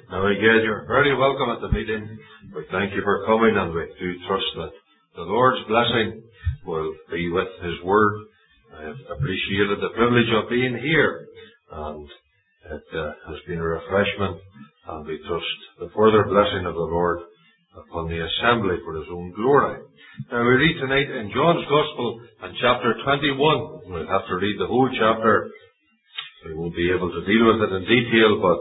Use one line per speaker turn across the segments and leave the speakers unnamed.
Now again, you're very welcome at the meeting. We thank you for coming, and we do trust that the Lord's blessing will be with His Word. I have appreciated the privilege of being here, and it has been a refreshment, and we trust the further blessing of the Lord upon the assembly for His own glory. Now we read tonight in John's Gospel in chapter 21. We'll have to read the whole chapter. We won't be able to deal with it in detail, but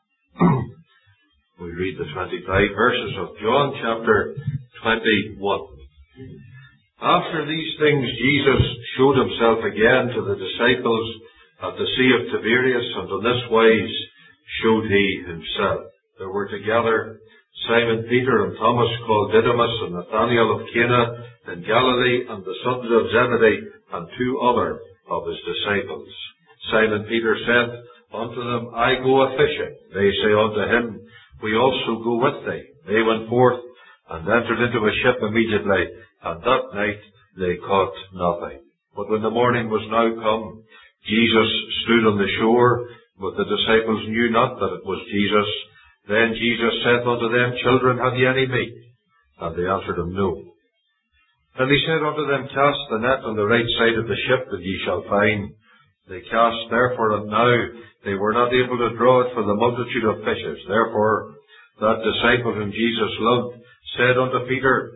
we read the 25 verses of John chapter 21. After these things, Jesus showed Himself again to the disciples at the Sea of Tiberias, and in this wise showed He Himself. There were together Simon Peter and Thomas called Didymus, and Nathanael of Cana in Galilee, and the sons of Zebedee, and two other of His disciples. Simon Peter said unto them, I go a-fishing. They say unto him, We also go with thee. They went forth and entered into a ship immediately, and that night they caught nothing. But when the morning was now come, Jesus stood on the shore, but the disciples knew not that it was Jesus. Then Jesus said unto them, Children, have ye any meat? And they answered him, No. And he said unto them, Cast the net on the right side of the ship, and ye shall find. They cast therefore, and now they were not able to draw it for the multitude of fishes. Therefore that disciple whom Jesus loved said unto Peter,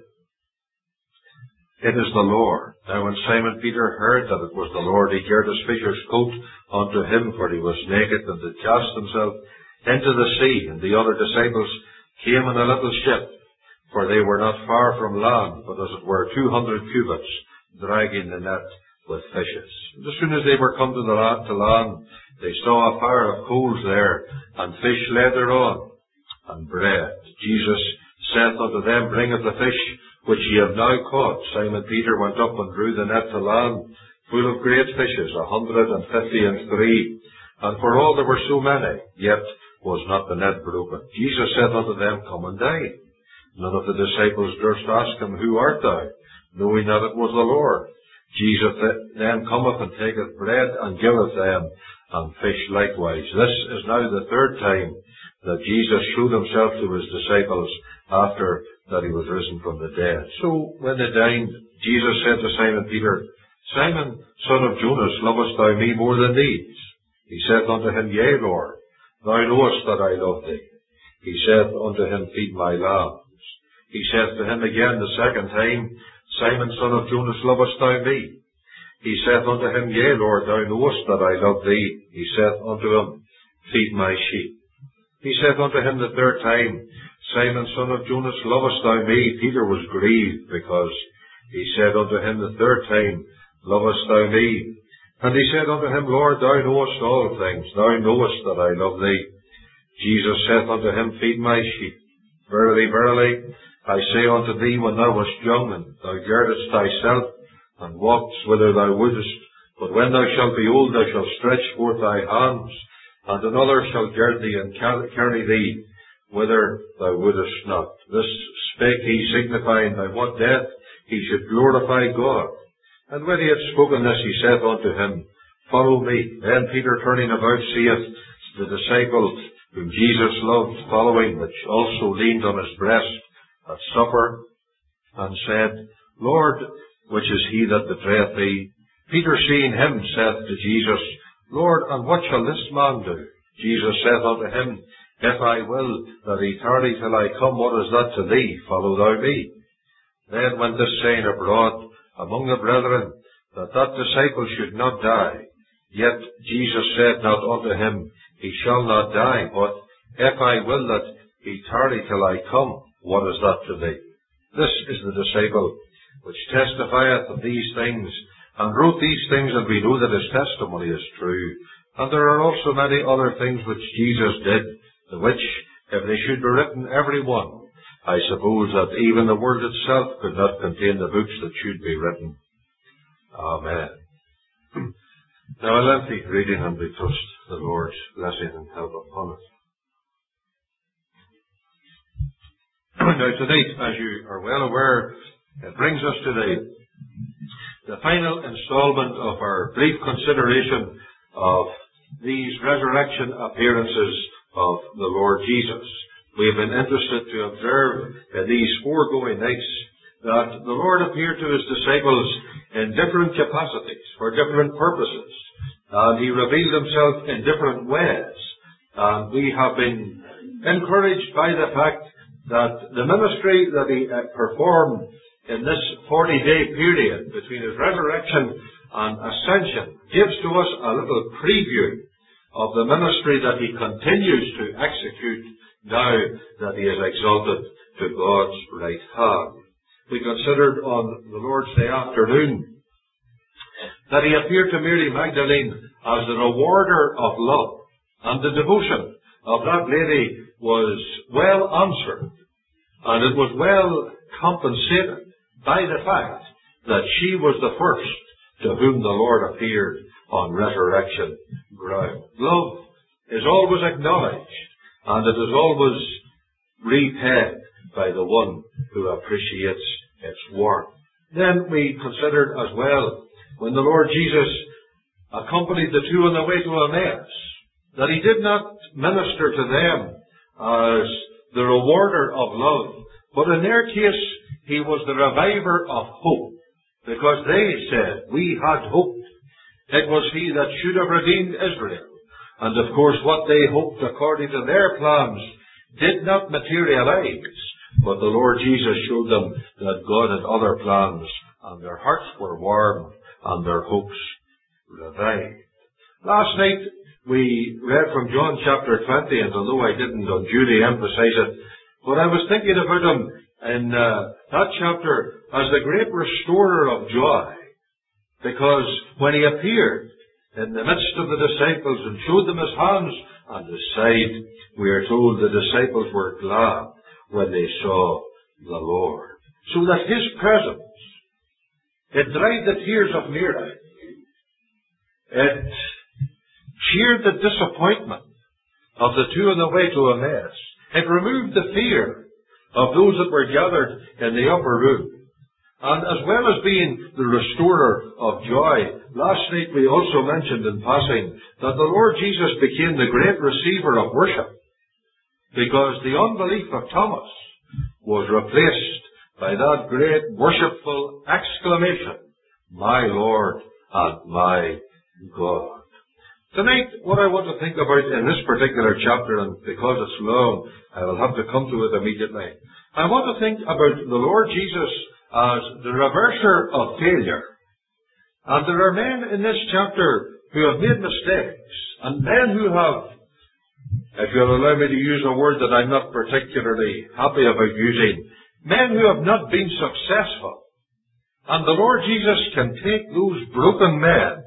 It is the Lord. Now when Simon Peter heard that it was the Lord, he girt his fisher's coat unto him, for he was naked, and did cast himself into the sea. And the other disciples came in a little ship, for they were not far from land, but as it were 200 cubits, dragging the net with fishes. And as soon as they were come to land, they saw a fire of coals there, and fish lay thereon, and bread. Jesus saith unto them, Bring of the fish which ye have now caught. Simon Peter went up and drew the net to land, full of great fishes, 153. And for all there were so many, yet was not the net broken. Jesus saith unto them, Come and dine. None of the disciples durst ask him, Who art thou? Knowing that it was the Lord. Jesus then cometh and taketh bread and giveth them, and fish likewise. This is now the third time that Jesus showed Himself to His disciples after that He was risen from the dead. So when they dined, Jesus said to Simon Peter, Simon, son of Jonas, lovest thou me more than these? He saith unto him, Yea, Lord, thou knowest that I love thee. He saith unto him, Feed my lambs. He saith to him again the second time, Simon, son of Jonas, lovest thou me? He saith unto him, Yea, Lord, thou knowest that I love thee. He saith unto him, Feed my sheep. He saith unto him the third time, Simon, son of Jonas, lovest thou me? Peter was grieved, because he said unto him the third time, Lovest thou me? And he said unto him, Lord, thou knowest all things. Thou knowest that I love thee. Jesus saith unto him, Feed my sheep. Verily, verily, I say unto thee, when thou wast young, and thou girdest thyself, and walkest whither thou wouldest, but when thou shalt be old, thou shalt stretch forth thy hands, and another shall gird thee and carry thee whither thou wouldest not. This spake he, signifying by what death he should glorify God. And when he had spoken this, he saith unto him, Follow me. Then Peter, turning about, seeth the disciple whom Jesus loved following, which also leaned on his breast at supper, and said, Lord, which is he that betrayeth thee? Peter, seeing him, saith to Jesus, Lord, and what shall this man do? Jesus saith unto him, If I will that he tarry till I come, what is that to thee? Follow thou me. Then went this saying abroad among the brethren, that disciple should not die. Yet Jesus said not unto him, He shall not die, but if I will that he tarry till I come, what is that to thee? This is the disciple which testifieth of these things, and wrote these things, and we know that his testimony is true. And there are also many other things which Jesus did, the which, if they should be written every one, I suppose that even the world itself could not contain the books that should be written. Amen. Now a lengthy reading, and we trust the Lord's blessing and help upon it. Now tonight, as you are well aware, it brings us to the final installment of our brief consideration of these resurrection appearances of the Lord Jesus. We have been interested to observe in these foregoing nights that the Lord appeared to His disciples in different capacities, for different purposes. And He revealed Himself in different ways. And we have been encouraged by the fact that the ministry that He performed in this 40-day period between His resurrection and ascension gives to us a little preview of the ministry that He continues to execute now that He is exalted to God's right hand. We considered on the Lord's Day afternoon that He appeared to Mary Magdalene as the rewarder of love, and the devotion of that lady was well answered, and it was well compensated by the fact that she was the first to whom the Lord appeared on resurrection ground. Love is always acknowledged, and it is always repaid by the one who appreciates its worth. Then we considered as well, when the Lord Jesus accompanied the two on the way to Emmaus, that He did not minister to them as the rewarder of love, but in their case, He was the reviver of hope, because they said, we had hoped. It was He that should have redeemed Israel. And of course, what they hoped according to their plans did not materialize. But the Lord Jesus showed them that God had other plans, and their hearts were warmed, and their hopes revived. Last night, we read from John chapter 20, and although I didn't unduly emphasize it, but I was thinking about Him in that chapter as the great restorer of joy. Because when He appeared in the midst of the disciples and showed them His hands and His side, we are told the disciples were glad when they saw the Lord. So that His presence, it dried the tears of Mary. It cheered the disappointment of the two on the way to Emmaus. It removed the fear of those that were gathered in the upper room. And as well as being the restorer of joy, last night we also mentioned in passing that the Lord Jesus became the great receiver of worship, because the unbelief of Thomas was replaced by that great worshipful exclamation, my Lord and my God. Tonight, what I want to think about in this particular chapter, and because it's long, I will have to come to it immediately. I want to think about the Lord Jesus as the reverser of failure. And there are men in this chapter who have made mistakes, and men who have, if you'll allow me to use a word that I'm not particularly happy about using, men who have not been successful. And the Lord Jesus can take those broken men,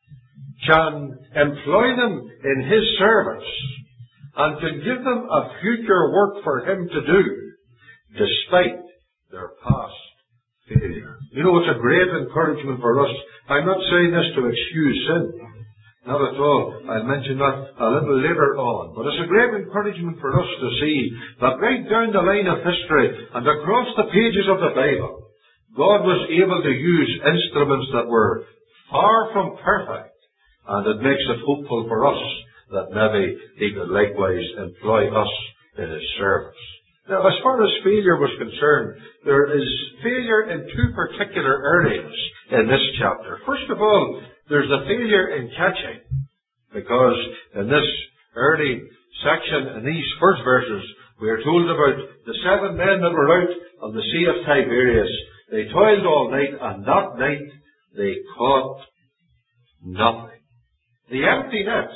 can employ them in His service, and can give them a future work for Him to do, despite their past failure. You know, it's a great encouragement for us. I'm not saying this to excuse sin. Not at all. I'll mention that a little later on. But it's a great encouragement for us to see that right down the line of history and across the pages of the Bible, God was able to use instruments that were far from perfect. And it makes it hopeful for us that maybe He could likewise employ us in His service. Now, as far as failure was concerned, there is failure in two particular areas in this chapter. First of all, there's the failure in catching, because in this early section, in these first verses, we are told about the 7 men that were out on the Sea of Tiberias. They toiled all night, and that night they caught nothing. The empty nets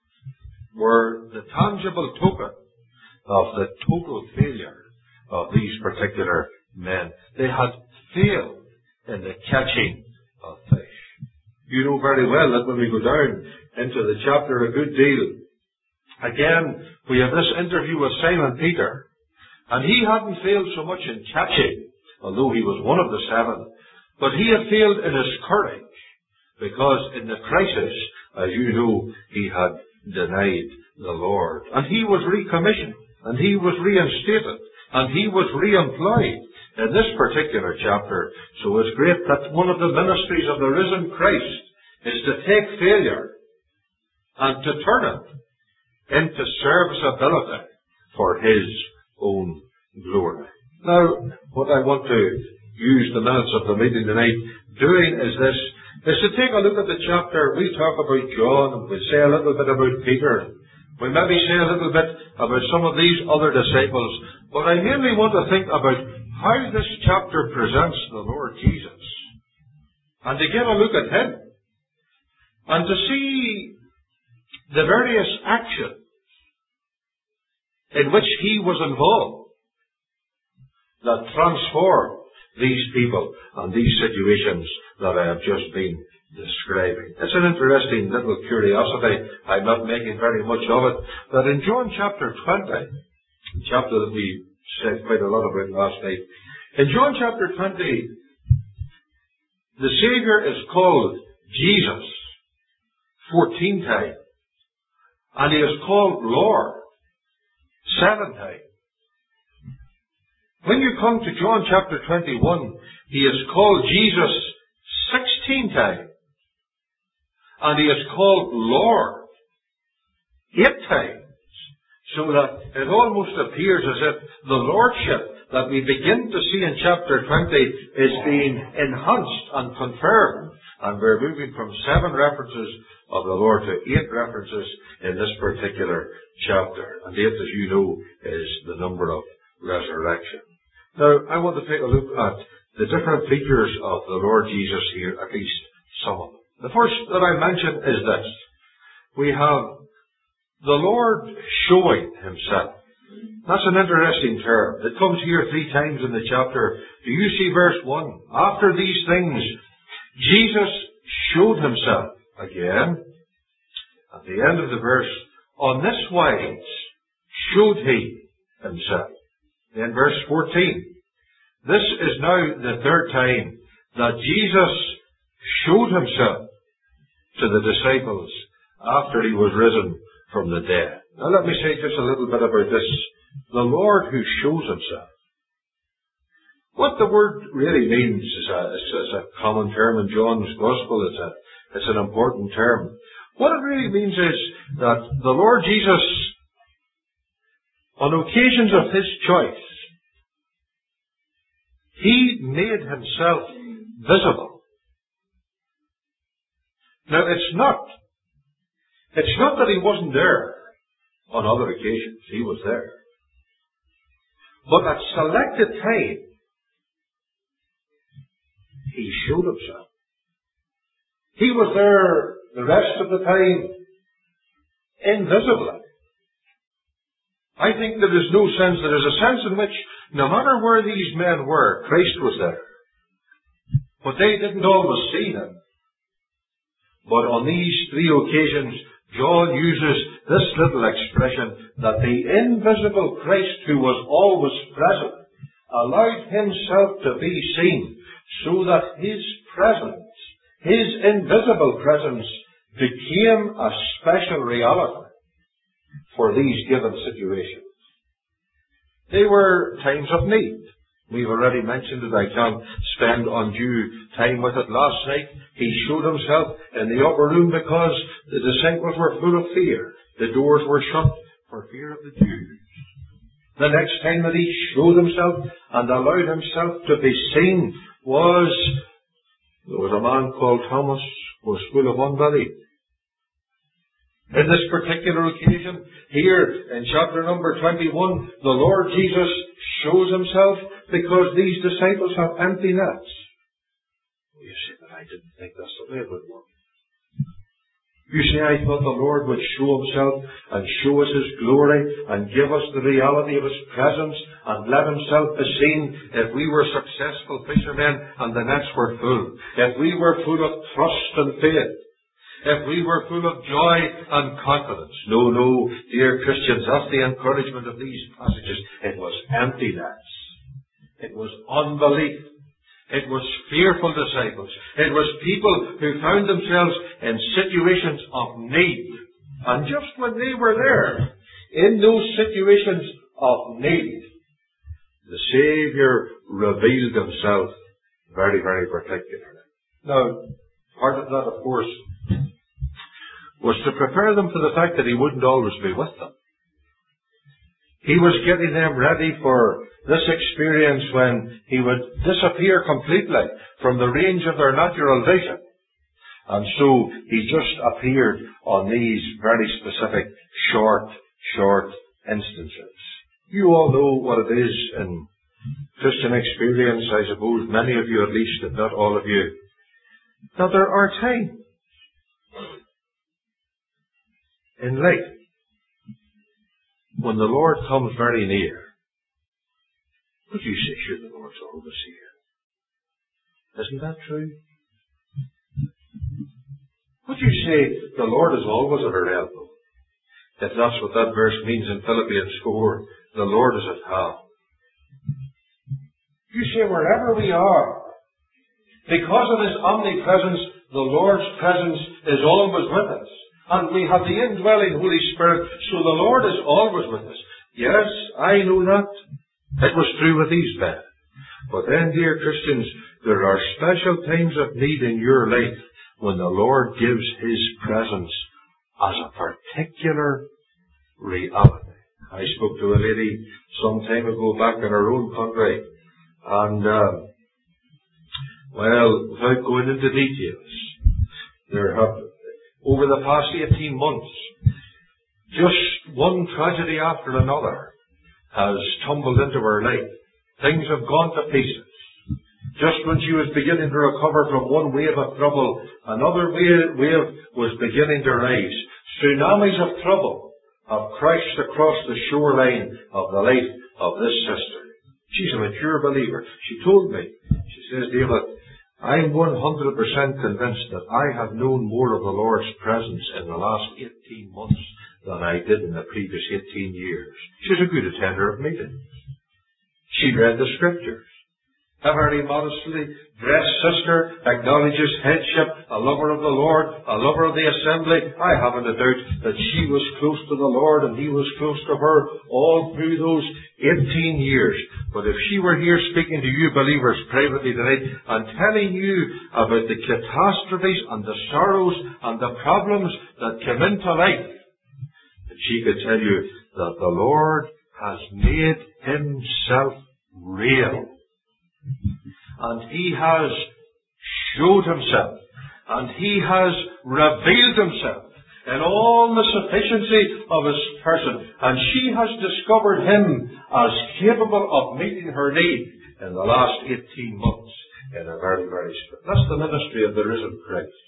were the tangible token of the total failure of these particular men. They had failed in the catching of fish. You know very well that when we go down into the chapter a good deal, again, we have this interview with Simon Peter, and he hadn't failed so much in catching, although he was one of the 7, but he had failed in his courage, because in the crisis, as you know, he had denied the Lord. And he was recommissioned, and he was reinstated, and he was reemployed in this particular chapter. So it's great that one of the ministries of the risen Christ is to take failure and to turn it into serviceability for His own glory. Now, what I want to use the minutes of the meeting tonight doing is this, is to take a look at the chapter. We talk about John, and we say a little bit about Peter. We maybe say a little bit about some of these other disciples, but I mainly want to think about how this chapter presents the Lord Jesus, and to get a look at Him, and to see the various actions in which He was involved that transformed these people and these situations that I have just been describing. It's an interesting little curiosity. I'm not making very much of it. But in John chapter 20, the chapter that we said quite a lot about last night, in John chapter 20, the Saviour is called Jesus 14 times. And He is called Lord 7 times. When you come to John chapter 21, He is called Jesus 16 times. And He is called Lord 8 times. So that it almost appears as if the Lordship that we begin to see in chapter 20 is being enhanced and confirmed. And we're moving from 7 references of the Lord to 8 references in this particular chapter. And 8, as you know, is the number of resurrection. Now, I want to take a look at the different features of the Lord Jesus here, at least some of them. The first that I mention is this. We have the Lord showing Himself. That's an interesting term. It comes here 3 times in the chapter. Do you see verse 1? After these things, Jesus showed Himself again. At the end of the verse, on this wise showed He Himself. In verse 14, this is now the 3rd time that Jesus showed Himself to the disciples after He was risen from the dead. Now let me say just a little bit about this. The Lord who shows Himself. What the word really means is a common term in John's Gospel. It's an important term. What it really means is that the Lord Jesus, on occasions of His choice, He made Himself visible. Now, it's not that He wasn't there on other occasions. He was there. But at selected time, He showed Himself. He was there the rest of the time invisibly. I think there is a sense in which no matter where these men were, Christ was there. But they didn't always see Him. But on these 3 occasions, John uses this little expression that the invisible Christ who was always present allowed Himself to be seen so that His presence, His invisible presence, became a special reality for these given situations. They were times of need. We've already mentioned it. I can't spend undue time with it. Last night, He showed Himself in the upper room because the disciples were full of fear. The doors were shut for fear of the Jews. The next time that He showed Himself and allowed Himself to be seen there was a man called Thomas who was full of unbelief. In this particular occasion, here in chapter number 21, the Lord Jesus shows Himself because these disciples have empty nets. You say, but I didn't think that's the way it would work. You see, I thought the Lord would show Himself and show us His glory and give us the reality of His presence and let Himself be seen if we were successful fishermen and the nets were full. If we were full of trust and faith. If we were full of joy and confidence. No, dear Christians, that's the encouragement of these passages. It was emptiness. It was unbelief. It was fearful disciples. It was people who found themselves in situations of need. And just when they were there, in those situations of need, the Saviour revealed Himself very, very particularly. Now, part of that, of course, was to prepare them for the fact that He wouldn't always be with them. He was getting them ready for this experience when He would disappear completely from the range of their natural vision. And so He just appeared on these very specific short instances. You all know what it is in Christian experience, I suppose, many of you at least, if not all of you, that there are times in life when the Lord comes very near. Would you say, sure, the Lord's always here? Isn't that true? Would you say the Lord is always at our elbow? If that's what that verse means in Philippians 4, the Lord is at hand. You say wherever we are, because of His omnipresence, the Lord's presence is always with us. And we have the indwelling Holy Spirit, so the Lord is always with us. Yes, I know that. It was true with these men. But then, dear Christians, there are special times of need in your life when the Lord gives His presence as a particular reality. I spoke to a lady some time ago back in our own country, and, without going into details, there have, over the past 18 months, just one tragedy after another has tumbled into her life. Things have gone to pieces. Just when she was beginning to recover from one wave of trouble, another wave was beginning to rise. Tsunamis of trouble have crashed across the shoreline of the life of this sister. She's a mature believer. She told me, she says, David, I'm 100% convinced that I have known more of the Lord's presence in the last 18 months than I did in the previous 18 years. She's a good attender of meetings. She read the Scriptures. A very modestly dressed sister, acknowledges headship, a lover of the Lord, a lover of the assembly. I haven't a doubt that she was close to the Lord and He was close to her all through those 18 years. But if she were here speaking to you believers privately tonight and telling you about the catastrophes and the sorrows and the problems that come into life, she could tell you that the Lord has made Himself real. And He has showed Himself, and He has revealed Himself in all the sufficiency of His person. And she has discovered Him as capable of meeting her need in the last 18 months in a very, very spirit. That's the ministry of the risen Christ.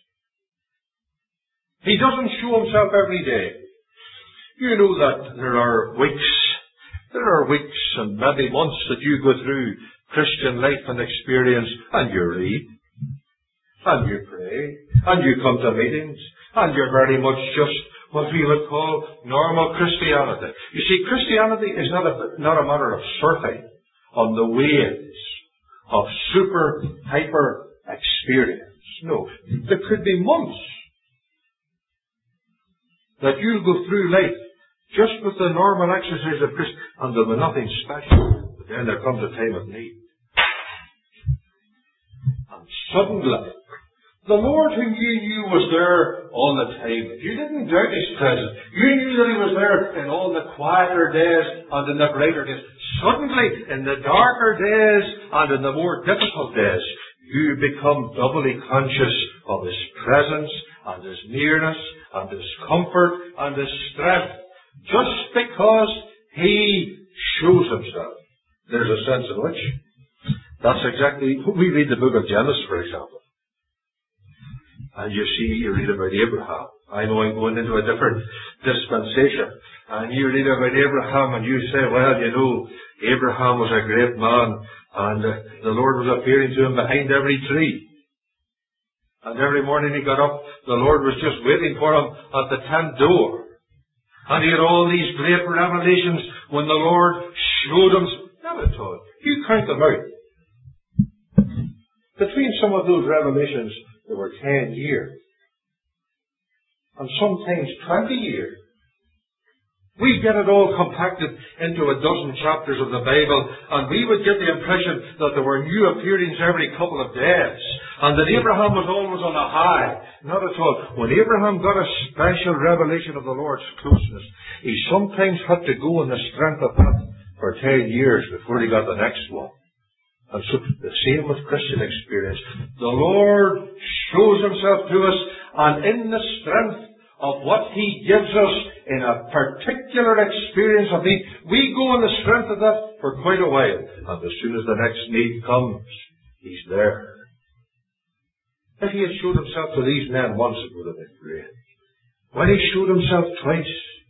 He doesn't show Himself every day. You know that there are weeks and maybe months that you go through Christian life and experience, and you read, and you pray, and you come to meetings, and you're very much just what we would call normal Christianity. You see, Christianity is not a matter of surfing on the waves of super, hyper experience. No, there could be months that you'll go through life just with the normal exercise of Christ, and there'll be nothing special. But then there comes a time of need. And suddenly, the Lord whom you knew was there all the time. You didn't doubt His presence. You knew that He was there in all the quieter days and in the brighter days. Suddenly, in the darker days and in the more difficult days, you become doubly conscious of His presence and His nearness and His comfort and His strength. Just because He shows Himself. There's a sense in which that's exactly, we read the book of Genesis, for example. And you read about Abraham. I know I'm going into a different dispensation. And you read about Abraham and you say, well, you know, Abraham was a great man and the Lord was appearing to him behind every tree. And every morning he got up, the Lord was just waiting for him at the tent door. And he had all these great revelations when the Lord showed him. Not at all. You count them out. Between some of those revelations, there were 10 years. And sometimes 20 years. We get it all compacted into a dozen chapters of the Bible, and we would get the impression that there were new appearings every couple of days, and that Abraham was always on a high. Not at all. When Abraham got a special revelation of the Lord's closeness, he sometimes had to go in the strength of that for 10 years before he got the next one. And so the same with Christian experience. The Lord shows himself to us, and in the strength of what he gives us in a particular experience of need, we go in the strength of that for quite a while. And as soon as the next need comes, he's there. If he had showed himself to these men once, it would have been great. When he showed himself twice,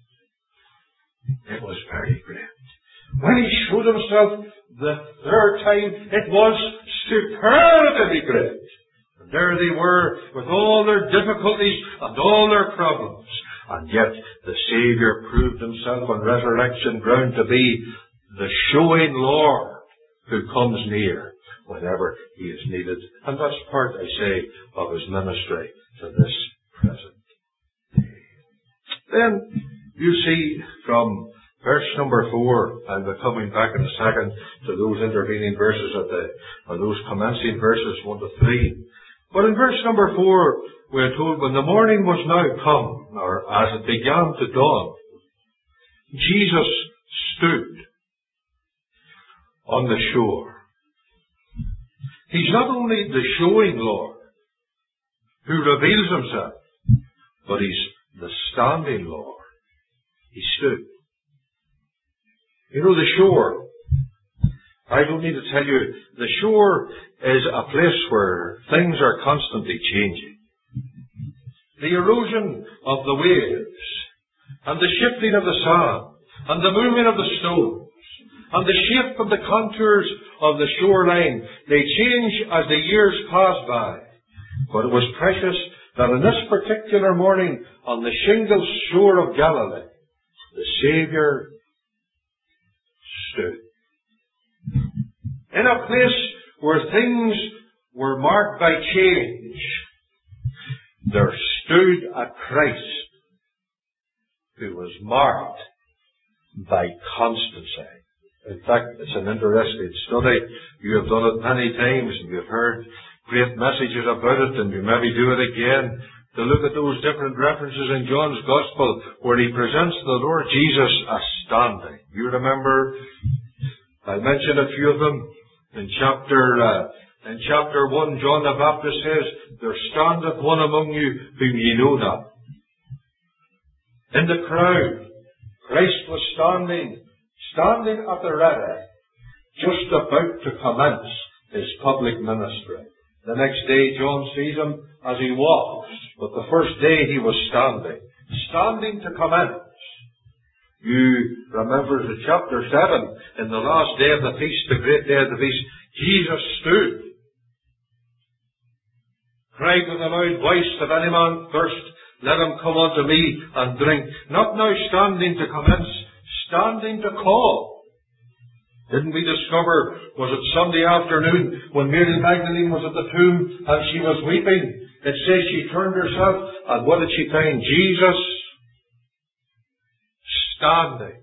it was very great. When he showed himself the third time, it was superlatively great. And there they were, with all their difficulties and all their problems. And yet the Saviour proved himself on resurrection ground to be the showing Lord who comes near whenever he is needed. And that's part, I say, of his ministry to this present day. Then you see from verse number 4, and we're coming back in a second to those intervening verses or those commencing verses 1 to 3. But in verse number 4, we're told, when the morning was now come, or as it began to dawn, Jesus stood on the shore. He's not only the showing Lord who reveals himself, but he's the standing Lord. He stood. You know, the shore, I don't need to tell you, the shore is a place where things are constantly changing. The erosion of the waves, and the shifting of the sand, and the moving of the stones, and the shape of the contours of the shoreline, they change as the years pass by. But it was precious that on this particular morning, on the shingled shore of Galilee, the Saviour stood. In a place where things were marked by change, there stood a Christ who was marked by constancy. In fact, it's an interesting study. You have done it many times, and you've heard great messages about it, and you maybe do it again, to look at those different references in John's Gospel where he presents the Lord Jesus as standing. You remember, I mentioned a few of them. In chapter 1, John the Baptist says, there standeth one among you whom ye know not. In the crowd, Christ was standing at the ready, just about to commence his public ministry. The next day, John sees him as he walks, but the first day he was standing to commence. You remember the chapter 7, in the last day of the feast, the great day of the feast, Jesus stood, cried with a loud voice, if any man thirst, let him come unto me and drink. Not now standing to commence, standing to call. Didn't we discover, was it Sunday afternoon, when Mary Magdalene was at the tomb and she was weeping? It says she turned herself, and what did she find? Jesus standing.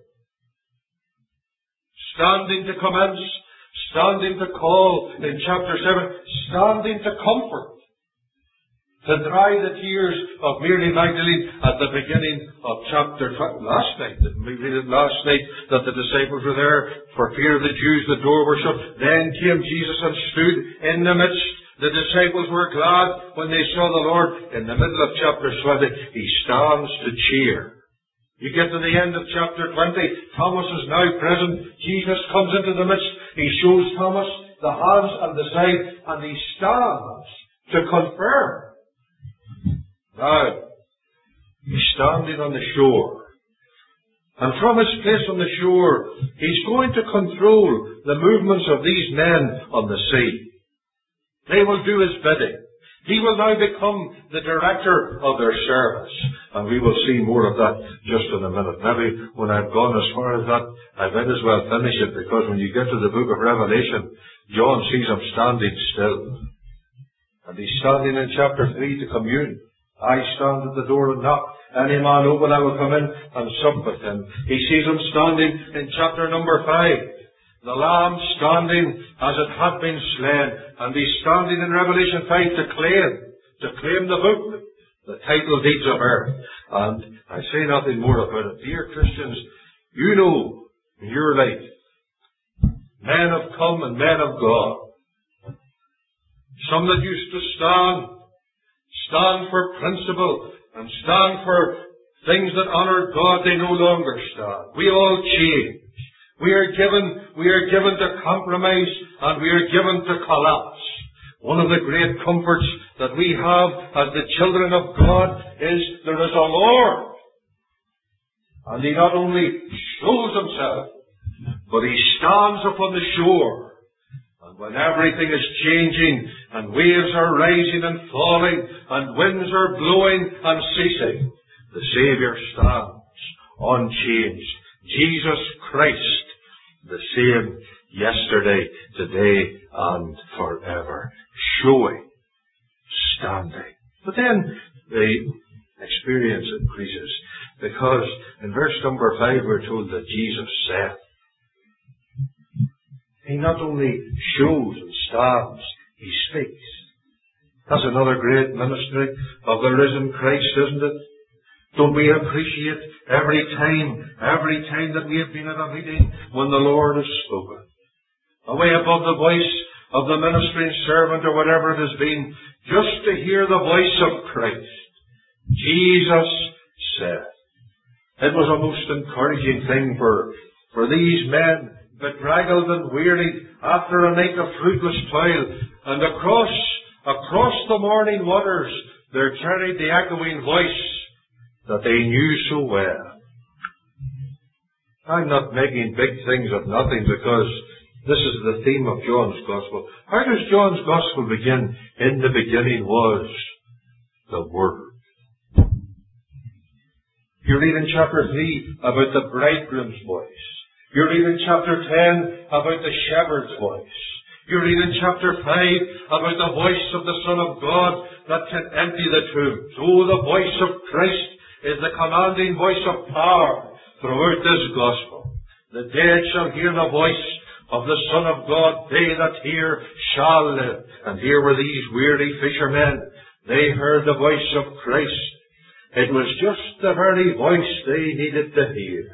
Standing to commence, standing to call in chapter 7, standing to comfort, to dry the tears of Mary Magdalene at the beginning of chapter 12. Last night, didn't we read it last night, that the disciples were there for fear of the Jews, the door was shut. Then came Jesus and stood in the midst. The disciples were glad when they saw the Lord. In the middle of chapter 20, he stands to cheer. You get to the end of chapter 20, Thomas is now present. Jesus comes into the midst. He shows Thomas the hands and the side, and he stands to confirm. Now, he's standing on the shore. And from his place on the shore, he's going to control the movements of these men on the sea. They will do his bidding. He will now become the director of their service. And we will see more of that just in a minute. Maybe when I've gone as far as that, I might as well finish it, because when you get to the book of Revelation, John sees him standing still. And he's standing in chapter 3 to commune. I stand at the door and knock. Any man open, I will come in and sup with him. He sees him standing in chapter number 5. The Lamb standing as it had been slain. And he's standing in Revelation 5 to claim the book, the title deeds of earth. And I say nothing more about it. Dear Christians, you know in your life, men have come and men have gone. Some that used to stand for principle and stand for things that honoured God, they no longer stand. We all change. We are given to compromise and we are given to collapse. One of the great comforts that we have as the children of God is there is a Lord. And He not only shows Himself, but He stands upon the shore. And when everything is changing, and waves are rising and falling, and winds are blowing and ceasing, the Saviour stands unchanged. Jesus Christ, the same yesterday, today, and forever. Showing, standing. But then the experience increases, because in verse number 5 we're told that Jesus said. He not only shows and stands, He speaks. That's another great ministry of the risen Christ, isn't it? Don't we appreciate every time that we have been at a meeting when the Lord has spoken? Away above the voice of the ministering servant or whatever it has been, just to hear the voice of Christ. Jesus said. It was a most encouraging thing for these men, bedraggled and wearied after a night of fruitless toil, and across the morning waters there carried the echoing voice that they knew so well. I'm not making big things of nothing, because this is the theme of John's Gospel. How does John's Gospel begin? In the beginning was the Word. You read in chapter 3 about the bridegroom's voice. You read in chapter 10 about the shepherd's voice. You read in chapter 5 about the voice of the Son of God that can empty the tomb. So the voice of Christ is the commanding voice of power throughout this Gospel. The dead shall hear the voice of the Son of God. They that hear shall live. And here were these weary fishermen. They heard the voice of Christ. It was just the very voice they needed to hear.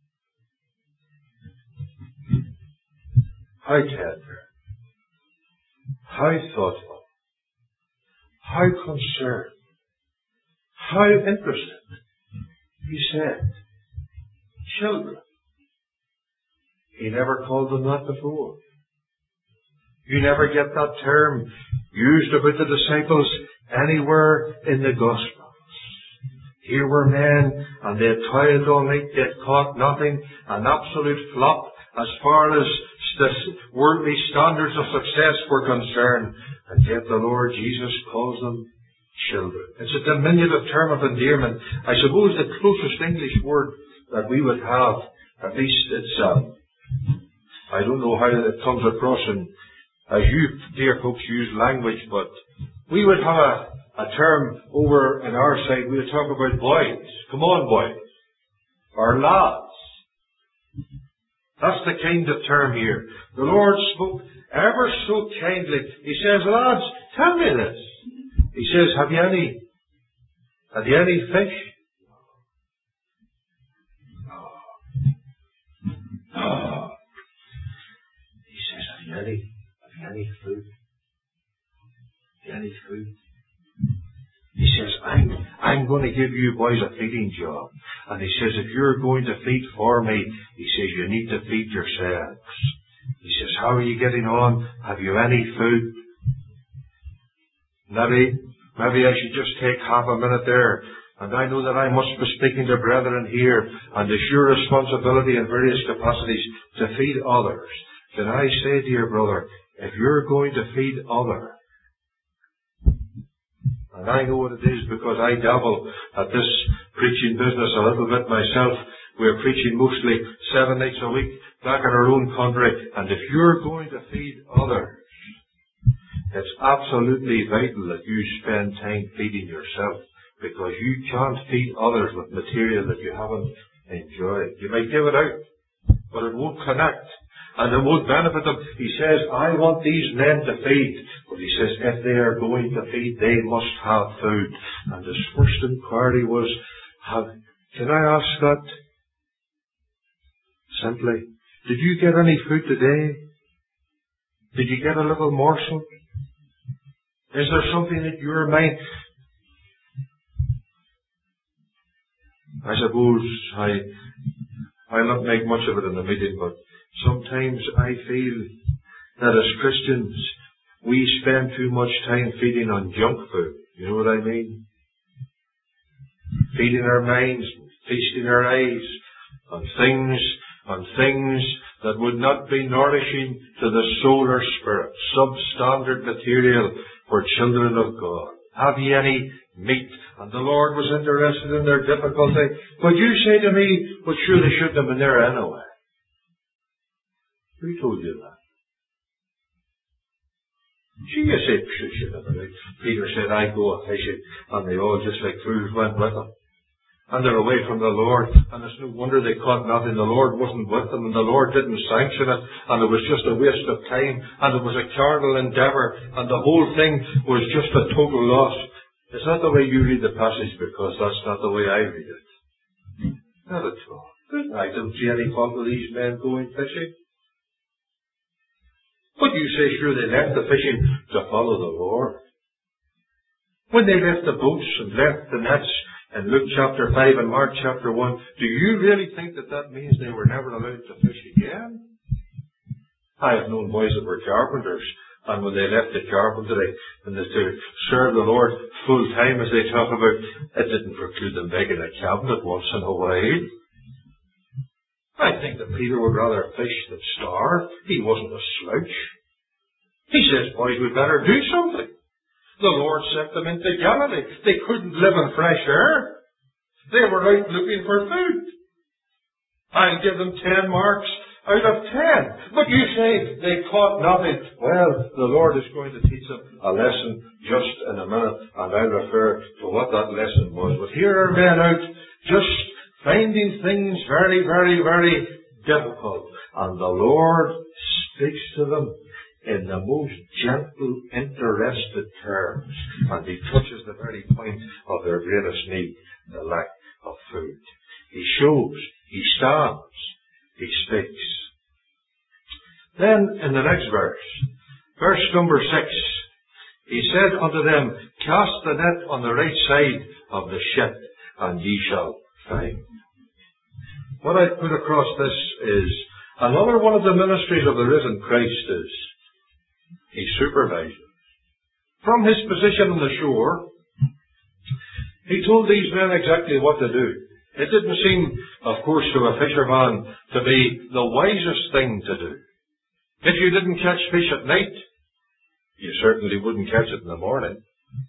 How tender, how thoughtful, how concerned, how interested. He said, children. He never called them that before. You never get that term used about the disciples anywhere in the Gospels. Here were men, and they had toiled all night, they had caught nothing, an absolute flop as far as the worldly standards of success were concerned. And yet the Lord Jesus calls them children. It's a diminutive term of endearment. I suppose the closest English word that we would have, at least it's, I don't know how it comes across as you dear folks use language, but we would have a term over in our side. We would talk about boys. Come on, boys. Or lads. That's the kind of term here. The Lord spoke ever so kindly. He says, lads, tell me this. He says, have you any fish? No. He says, have you any food? Have you any food? He says, I'm going to give you boys a feeding job. And he says, if you're going to feed for me, he says, you need to feed yourselves. He says, how are you getting on? Have you any food? Maybe I should just take half a minute there. And I know that I must be speaking to brethren here, and it's your responsibility in various capacities to feed others. Can I say, dear brother, if you're going to feed others, and I know what it is because I dabble at this preaching business a little bit myself. We're preaching mostly 7 nights a week back in our own country. And if you're going to feed others, it's absolutely vital that you spend time feeding yourself. because you can't feed others with material that you haven't enjoyed. You might give it out, but it won't connect, and it won't benefit them. He says, I want these men to feed. But he says, if they are going to feed, they must have food. And his first inquiry was, can I ask that simply? Did you get any food today? Did you get a little morsel? Is there something in your mind? I suppose I'll not make much of it in the meeting, but sometimes I feel that as Christians, we spend too much time feeding on junk food. You know what I mean? Feeding our minds, feasting our eyes on things that would not be nourishing to the soul or spirit. Substandard material for children of God. Have ye any meat? And the Lord was interested in their difficulty. But you say to me, well, sure they shouldn't have been there anyway. Who told you that? Gee, you said she should have been there. Peter said, I go a fishing. And they all, just like fools, went with him. And they're away from the Lord. And it's no wonder they caught nothing. The Lord wasn't with them. And the Lord didn't sanction it. And it was just a waste of time. And it was a carnal endeavour. And the whole thing was just a total loss. Is that the way you read the passage? Because that's not the way I read it. Not at all. I don't see any fault with these men going fishing. But you say, sure, they left the fishing to follow the Lord. When they left the boats and left the nets in Luke chapter 5 and Mark chapter 1, do you really think that that means they were never allowed to fish again? I have known boys that were carpenters, and when they left the carpentry and to serve the Lord full time, as they talk about, it didn't preclude them making a cabinet once in a while. I think that Peter would rather fish than starve. He wasn't a slouch. He says, boys, we'd better do something. The Lord sent them into Galilee. They couldn't live in fresh air. They were out looking for food. I'll give them 10 marks out of 10. But you say they caught nothing. Well, the Lord is going to teach them a lesson just in a minute, and I'll refer to what that lesson was. But here are men out just finding things very, very, very difficult. And the Lord speaks to them in the most gentle, interested terms. And He touches the very point of their greatest need, the lack of food. He shows, He stands, He speaks. Then in the next verse number 6, He said unto them, cast the net on the right side of the ship, and ye shall find. What I put across this is, another one of the ministries of the risen Christ is, He supervises. From His position on the shore, He told these men exactly what to do. It didn't seem, of course, to a fisherman to be the wisest thing to do. If you didn't catch fish at night, you certainly wouldn't catch it in the morning.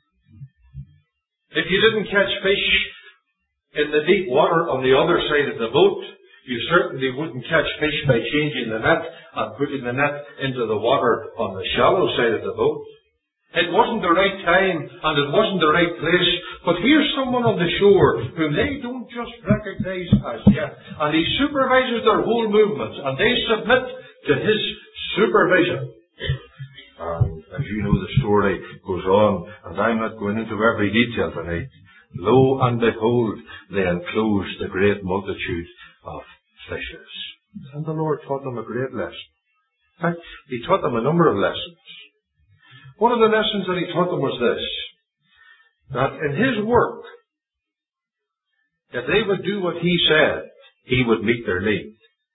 If you didn't catch fish in the deep water on the other side of the boat, you certainly wouldn't catch fish by changing the net and putting the net into the water on the shallow side of the boat. It wasn't the right time and it wasn't the right place, but here's someone on the shore whom they don't just recognize as yet, and He supervises their whole movements, and they submit to His supervision. And as you know, the story goes on, and I'm not going into every detail tonight. Lo and behold, they enclosed a great multitude of fishes. And the Lord taught them a great lesson. In fact, He taught them a number of lessons. One of the lessons that He taught them was this, that in His work, if they would do what He said, He would meet their need.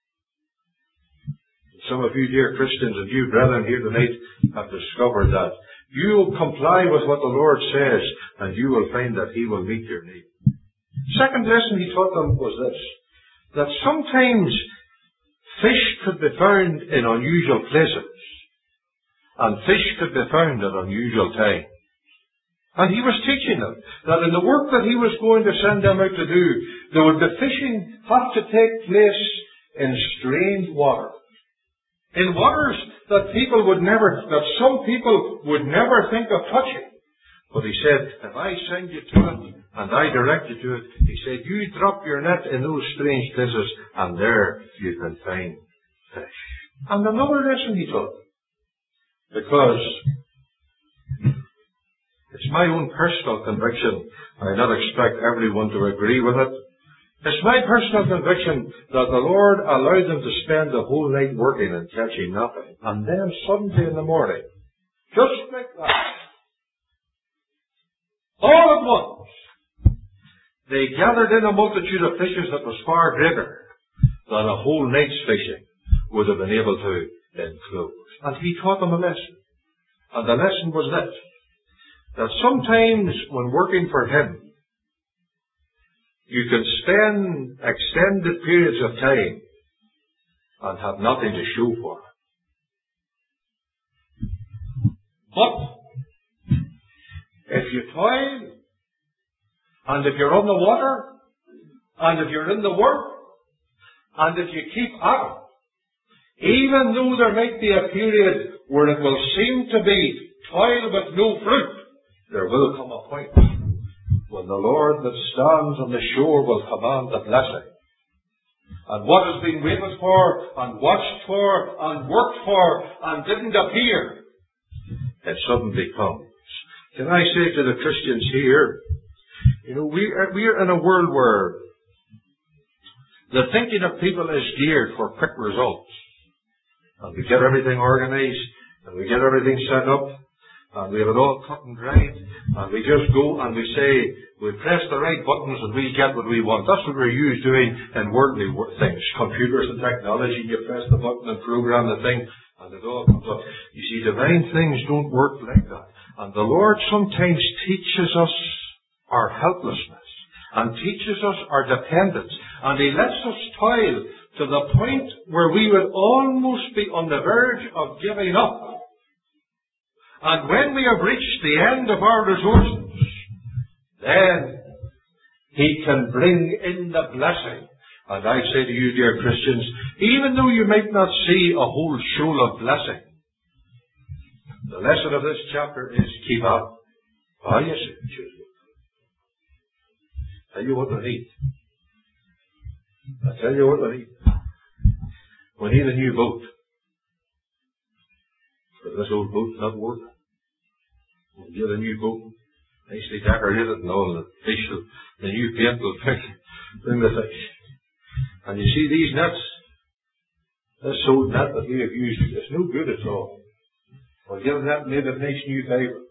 Some of you dear Christians and you brethren here tonight have discovered that you will comply with what the Lord says, and you will find that He will meet your need. Second lesson He taught them was this, that sometimes fish could be found in unusual places, and fish could be found at unusual times. And He was teaching them that in the work that He was going to send them out to do, there would be fishing have to take place in strange water. In waters that some people would never think of touching. But he said, if I send you to it, and I direct you to it, he said, you drop your net in those strange places, and there you can find fish. And another lesson he taught. Because it's my own personal conviction. I not expect everyone to agree with it. It's my personal conviction that the Lord allowed them to spend the whole night working and catching nothing. And then suddenly in the morning, just like that, all at once, they gathered in a multitude of fishes that was far greater than a whole night's fishing would have been able to enclose. And he taught them a lesson. And the lesson was this, that sometimes when working for him, you can spend extended periods of time and have nothing to show for it. But if you toil, and if you're on the water, and if you're in the work, and if you keep at it, even though there might be a period where it will seem to be toil with no fruit, there will come a point when the Lord that stands on the shore will command the blessing. And what has been waited for, and watched for, and worked for, and didn't appear, it suddenly comes. Can I say to the Christians here, we are in a world where the thinking of people is geared for quick results. And we get everything organized, and we get everything set up, and we have it all cut and dried, and we just go and we say, we press the right buttons and we get what we want. That's what we're used doing in worldly things. Computers and technology, you press the button and program the thing, and it all comes up. You see, divine things don't work like that. And the Lord sometimes teaches us our helplessness, and teaches us our dependence, and He lets us toil to the point where we would almost be on the verge of giving up. And when we have reached the end of our resources, then He can bring in the blessing. And I say to you, dear Christians, even though you might not see a whole shoal of blessing, the lesson of this chapter is keep up. Ah, yes, it should. Tell you what we need. I tell you what we need. We need a new boat. But this old boat's not working. We'll get a new boat, nicely decorated and all, the new paint will bring the fish. And you see these nets, this old net that we have used, it's no good at all. We'll get a net made of nice new fibre.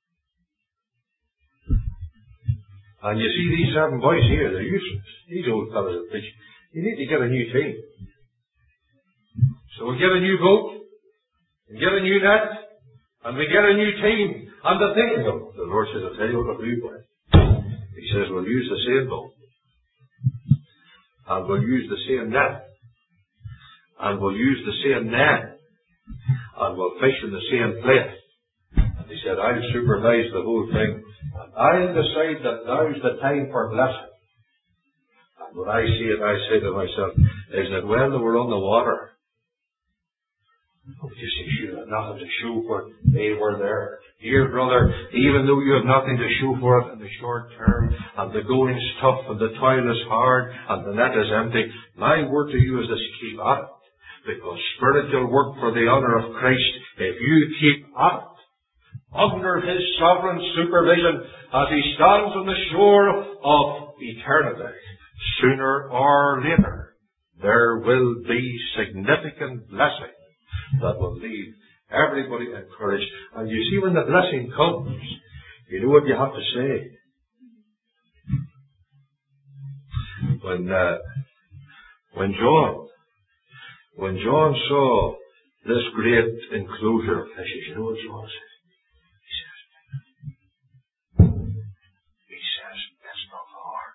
And you see these 7 boys here, they're useless. These old fellas are fishing. You need to get a new team. So we'll get a new boat, and get a new net, and we get a new team. And the thing, the Lord says, I'll tell you what we'll do, boy. He says, we'll use the same boat, and we'll use the same net, and we'll use the same net, and we'll fish in the same place. And he said, I'll supervise the whole thing, and I'll decide that now's the time for blessing. And when I see it, I say to myself, isn't it well that we're on the water? Oh, you see, you have nothing to show for it. They were there. Dear brother, even though you have nothing to show for it in the short term, and the going's tough, and the toil is hard, and the net is empty, my word to you is this: keep at it. Because spiritual work for the honour of Christ, if you keep at it, under His sovereign supervision, as He stands on the shore of eternity, sooner or later, there will be significant blessing that will leave everybody encouraged. And you see, when the blessing comes, you know what you have to say. When John saw this great enclosure of fishes, you know what John said? He says, it's the Lord.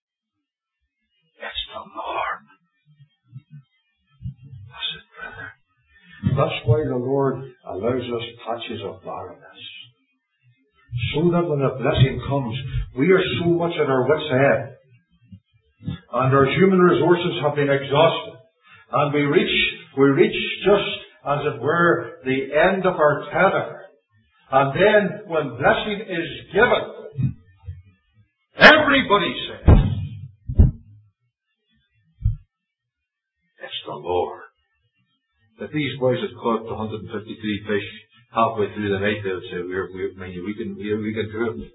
It's the Lord. I said, brother, that's why the Lord allows us patches of barrenness. So that when a blessing comes, we are so much at our wits' end, and our human resources have been exhausted, and we reach just, as it were, the end of our tether, And then when blessing is given, everybody says, it's the Lord. If these boys had caught 153 fish halfway through the night, they would say, we can do it.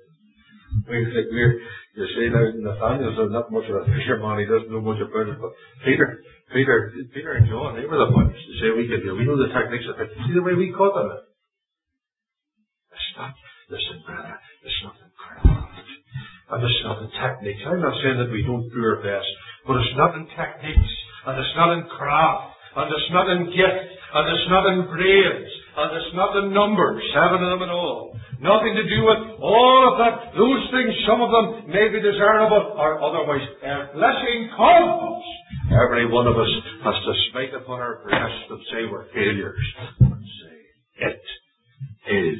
You say now, Nathaniel's not much of a fisherman, he doesn't know much about it, but Peter and John, they were the ones to say we can do it. We know the techniques of it. See the way we caught them? It's not, listen, brother, it's not in craft. And it's not in techniques. I'm not saying that we don't do our best, but it's not in techniques, and it's not in craft, and it's not in gift, and it's not in brains, and it's not in numbers, 7 of them in all. Nothing to do with all of that. Those things, some of them may be desirable, or otherwise, blessing comes. Every one of us has to smite upon our breast and say we're failures. And say, it is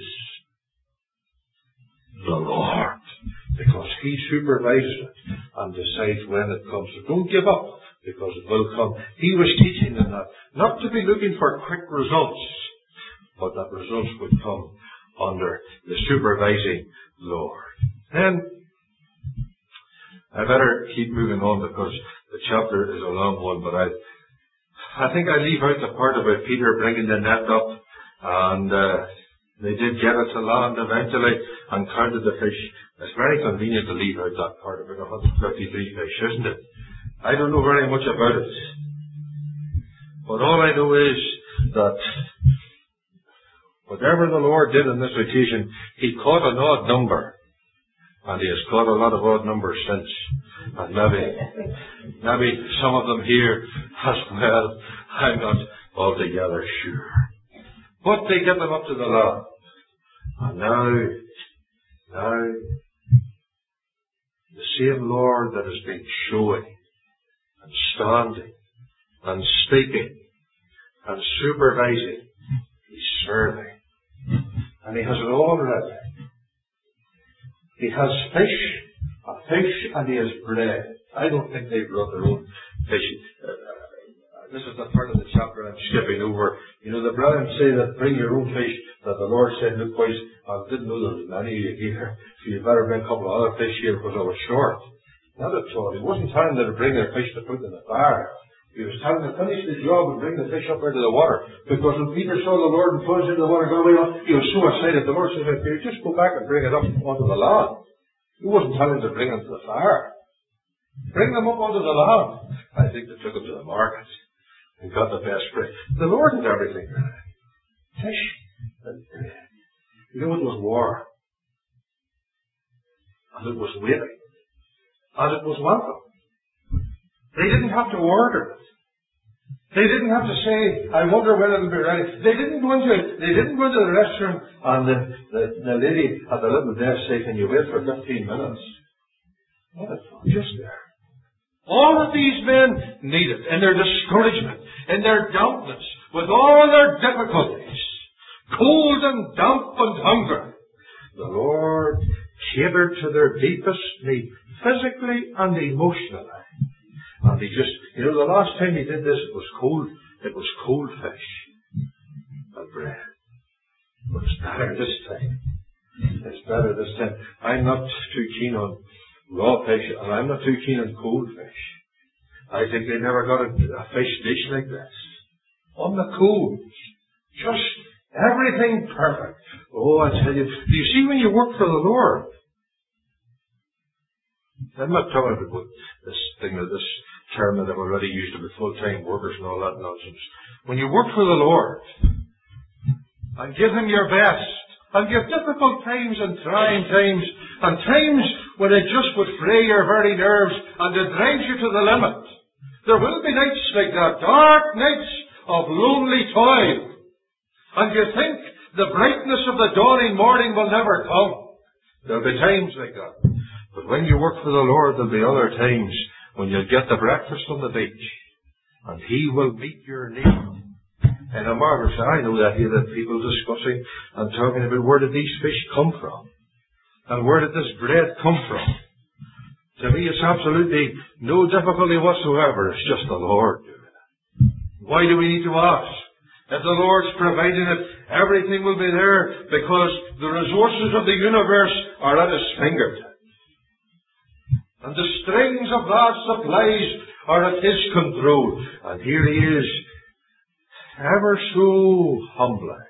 the Lord. Because He supervises it and decides when it comes. So don't give up, because it will come. He was teaching them that, not to be looking for quick results, but that results would come under the supervising Lord. Then, I better keep moving on because the chapter is a long one, but I think I leave out the part about Peter bringing the net up, and they did get it to land eventually and counted the fish. It's very convenient to leave out that part about 153 fish, isn't it? I don't know very much about it. But all I know is that whatever the Lord did on this occasion, He caught an odd number. And He has caught a lot of odd numbers since. And maybe some of them here as well. I'm not altogether sure. But they get them up to the land. And now, the same Lord that has been showing and standing and speaking and supervising, He's serving. And He has it all ready. He has a fish, and He has bread. I don't think they brought their own fish. This is the part of the chapter I'm skipping over. You know, the brethren say that bring your own fish, that the Lord said, look boys, I didn't know there was many here, so you better bring a couple of other fish here because I was short. Not at all. He wasn't telling them to bring their fish to put in the fire. He was telling them to finish the job and bring the fish up out of the water. Because when Peter saw the Lord and plunged into the water, he was so excited. The Lord said, Peter, just go back and bring it up onto the land. He wasn't telling them to bring them to the fire. Bring them up onto the land. I think they took them to the market and got the best bread. The Lord did everything. Fish and bread. You know, it was war. And it was waiting. And it was welcome. They didn't have to order it. They didn't have to say, I wonder when it'll be ready. They didn't go into the restaurant and the lady at the little desk say, can you wait for 15 minutes? Not at all. Just there. All that these men needed in their discouragement, in their dampness, with all their difficulties, cold and damp and hunger, the Lord catered to their deepest need, physically and emotionally. And He just, you know, the last time He did this, it was cold fish and bread. But it's better this time. It's better this time. I'm not too keen on raw fish, and I'm not too keen on cold fish. I think they never got a fish dish like this. On the coals. Just everything perfect. Oh, I tell you, do you see when you work for the Lord? I'm not talking about this thing, or this term that I've already used about full-time workers and all that nonsense. When you work for the Lord, and give Him your best, and give difficult times and trying times, and times when it just would fray your very nerves, and it drives you to the limit. There will be nights like that, dark nights of lonely toil. And you think the brightness of the dawning morning will never come. There'll be times like that. But when you work for the Lord, there'll be other times when you'll get the breakfast on the beach, and He will meet your need. And a marvelous, I know that here that people discussing and talking about where did these fish come from? And where did this bread come from? To me, it's absolutely no difficulty whatsoever. It's just the Lord doing it. Why do we need to ask? If the Lord's providing it, everything will be there because the resources of the universe are at His fingertips. And the strings of vast supplies are at His control. And here He is, ever so humbly.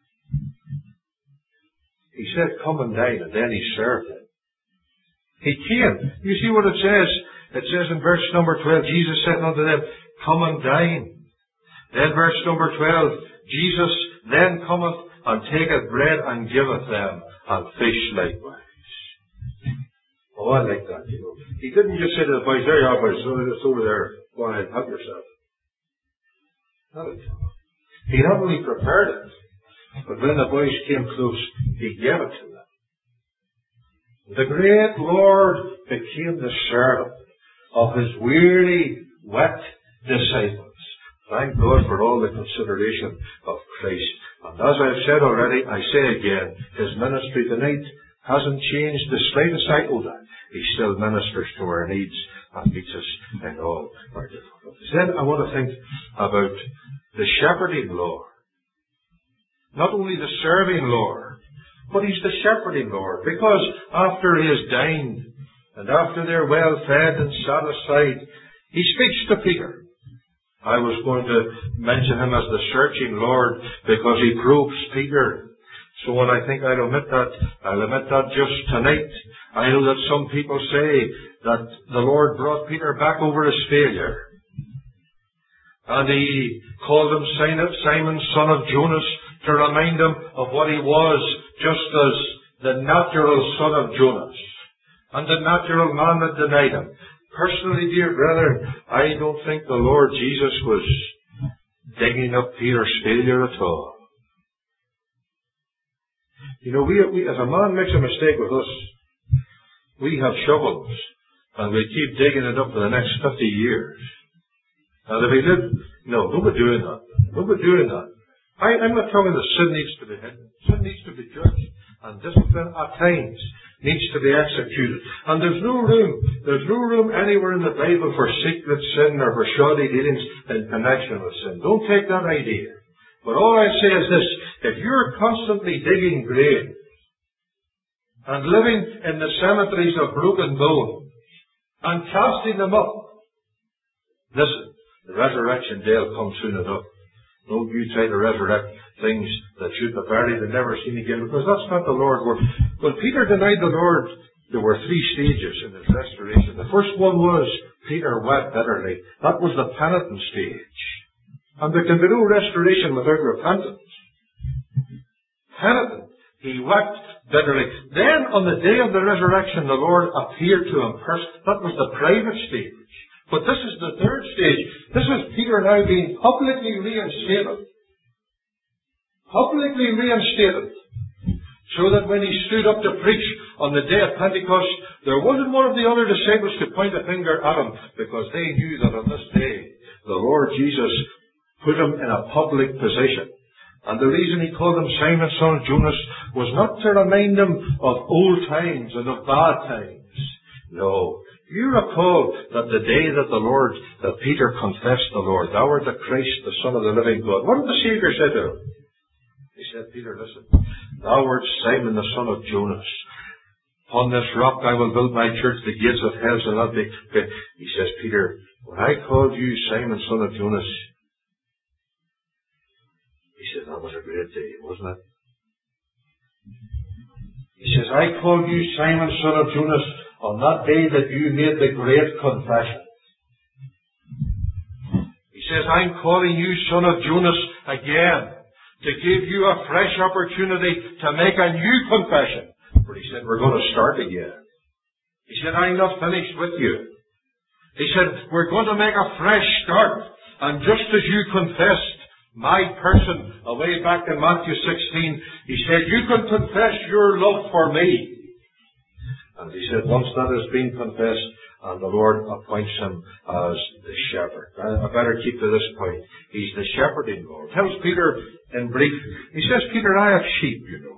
He said, come and dine, and then He served it. He came. You see what it says? It says in verse number 12, Jesus said unto them, come and dine. Then verse number 12, Jesus then cometh and taketh bread and giveth them, and fish likewise. Oh, I like that, you know. He didn't just say to the boys, there you are, boys, it's over there. Go ahead, help yourself. Not at all. He not only prepared it, but when the boys came close, He gave it to them. The great Lord became the servant of His weary, wet disciples. Thank God for all the consideration of Christ. And as I've said already, I say again, His ministry tonight hasn't changed the slightest iota. He still ministers to our needs and meets us in all our difficulties. Then I want to think about the shepherding Lord. Not only the serving Lord, but He's the shepherding Lord. Because after He has dined, and after they're well fed and satisfied, He speaks to Peter. I was going to mention Him as the searching Lord because He probes Peter. So when I think I'll omit that just tonight. I know that some people say that the Lord brought Peter back over his failure. And He called him Simon, son of Jonas, to remind him of what he was, just as the natural son of Jonas and the natural man that denied Him. Personally, dear brethren, I don't think the Lord Jesus was digging up Peter's failure at all. You know, we as a man makes a mistake with us, we have shovels, and we keep digging it up for the next 50 years. And if we did, no, don't be doing that. Don't be doing that. I'm not talking that sin needs to be hidden. Sin needs to be judged, and discipline at times needs to be executed. And there's no room anywhere in the Bible for secret sin or for shoddy dealings in connection with sin. Don't take that idea. But all I say is this, if you're constantly digging graves and living in the cemeteries of broken bones and casting them up, listen, the resurrection day will come soon enough. Don't you try to resurrect things that should be buried and never seen again, because that's not the Lord's work. When Peter denied the Lord, there were 3 stages in his restoration. The first one was Peter wept bitterly. That was the penitent stage. And there can be no restoration without repentance. Penitent. He wept bitterly. Then on the day of the resurrection, the Lord appeared to him first. That was the private stage. But this is the third stage. This is Peter now being publicly reinstated. Publicly reinstated. So that when he stood up to preach on the day of Pentecost, there wasn't one of the other disciples to point a finger at him, because they knew that on this day, the Lord Jesus put him in a public position. And the reason He called him Simon, son of Jonas, was not to remind him of old times and of bad times. No. You recall that the day that Peter confessed the Lord, thou art the Christ, the Son of the living God. What did the Savior say to him? He said, Peter, listen, thou art Simon, the son of Jonas. Upon this rock I will build my church, the gates of hell shall not be. He says, Peter, when I called you Simon, son of Jonas, he said, that was a great day, wasn't it? He says, I called you Simon, son of Jonas, on that day that you made the great confession. He says, I'm calling you son of Jonas again to give you a fresh opportunity to make a new confession. But he said, we're going to start again. He said, I'm not finished with you. He said, we're going to make a fresh start. And just as you confessed my person away back in Matthew 16, he said, you can confess your love for me. And he said, once that has been confessed, and the Lord appoints him as the shepherd. I better keep to this point. He's the shepherding Lord. Tells Peter in brief, he says, Peter, I have sheep, you know.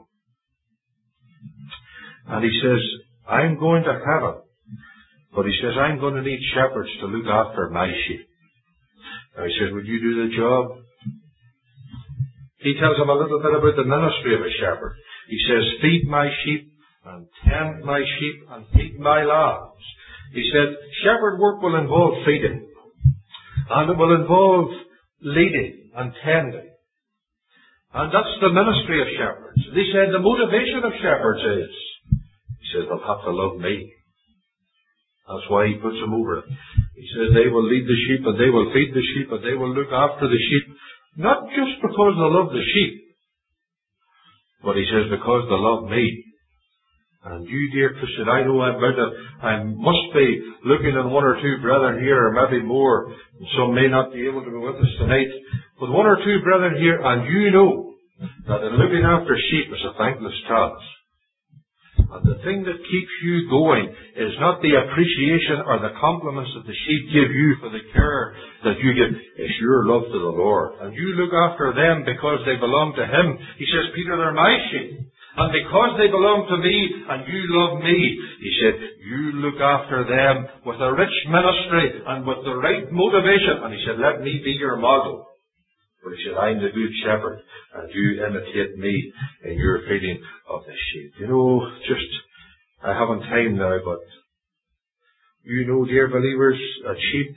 And he says, I'm going to heaven. But he says, I'm going to need shepherds to look after my sheep. Now he says, would you do the job? He tells them a little bit about the ministry of a shepherd. He says, feed my sheep and tend my sheep and feed my lambs. He said, shepherd work will involve feeding. And it will involve leading and tending. And that's the ministry of shepherds. He said the motivation of shepherds is, he says, they'll have to love me. That's why he puts them over it. He says they will lead the sheep and they will feed the sheep and they will look after the sheep. Not just because they love the sheep, but he says because they love me. And you, dear Christian, I know I must be looking at one or two brethren here, or maybe more. Some may not be able to be with us tonight. But one or two brethren here, and you know that in looking after sheep is a thankless task. And the thing that keeps you going is not the appreciation or the compliments that the sheep give you for the care that you give. It's your love to the Lord. And you look after them because they belong to Him. He says, Peter, they're my sheep. And because they belong to me and you love me, he said, you look after them with a rich ministry and with the right motivation. And he said, let me be your model. But he said, I'm the good shepherd and you imitate me in your feeding of the sheep. You know, I haven't time now, but you know, dear believers, that sheep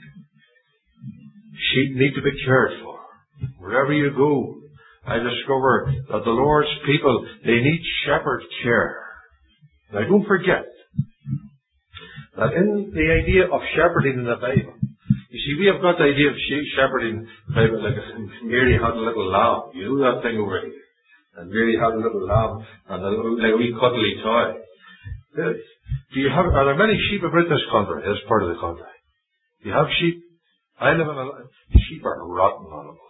need to be cared for. Wherever you go, I discover that the Lord's people, they need shepherd care. Now don't forget that in the idea of shepherding in the Bible, you see, we have got the idea of shepherding in the Bible like Mary had a little lamb. You know that thing over here. And Mary had a little lamb and like a wee cuddly toy. Are there many sheep about this country, this part of the country? Do you have sheep? I live in sheep are rotten animals.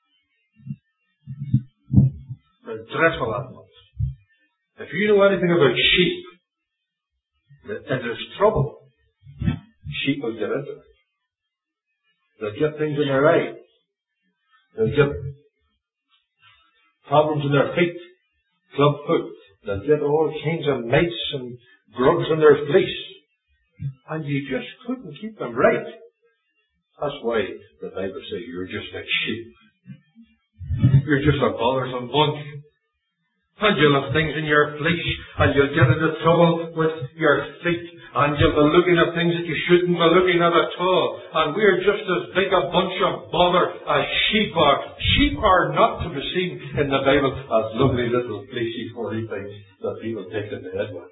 They're dreadful animals. If you know anything about sheep, and there's trouble, sheep will get into it. They'll get things in their eyes. They'll get problems in their feet, club foot. They'll get all kinds of mites and grubs in their fleece. And you just couldn't keep them right. That's why the Bible says you're just like sheep. You're just a bothersome bunch. And you'll have things in your flesh, and you'll get into trouble with your feet, and you'll be looking at things that you shouldn't be looking at all. And we're just as big a bunch of bother as sheep are. Sheep are not to be seen in the Bible as lovely little fleecy furry things that people take in the head with.